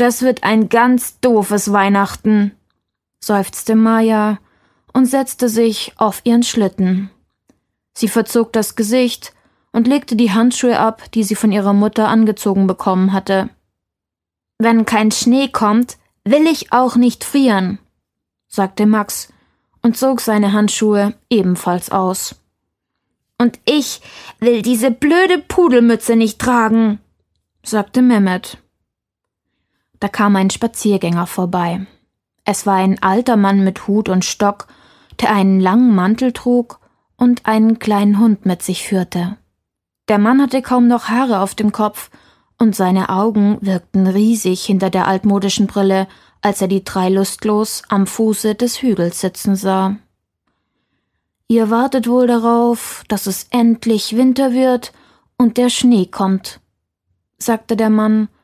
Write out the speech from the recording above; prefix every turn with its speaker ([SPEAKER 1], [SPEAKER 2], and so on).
[SPEAKER 1] Das wird ein ganz doofes Weihnachten, seufzte Maja und setzte sich auf ihren Schlitten. Sie verzog das Gesicht und legte die Handschuhe ab, die sie von ihrer Mutter angezogen bekommen hatte. »Wenn kein Schnee kommt, will ich auch nicht frieren«, sagte Max und zog seine Handschuhe ebenfalls aus. »Und ich will diese blöde Pudelmütze nicht tragen«, sagte Mehmet. Da kam ein Spaziergänger vorbei. Es war ein alter Mann mit Hut und Stock, der einen langen Mantel trug und einen kleinen Hund mit sich führte. Der Mann hatte kaum noch Haare auf dem Kopf, und seine Augen wirkten riesig hinter der altmodischen Brille, als er die 3 lustlos am Fuße des Hügels sitzen sah. »Ihr wartet wohl darauf, dass es endlich Winter wird und der Schnee kommt«, sagte der Mann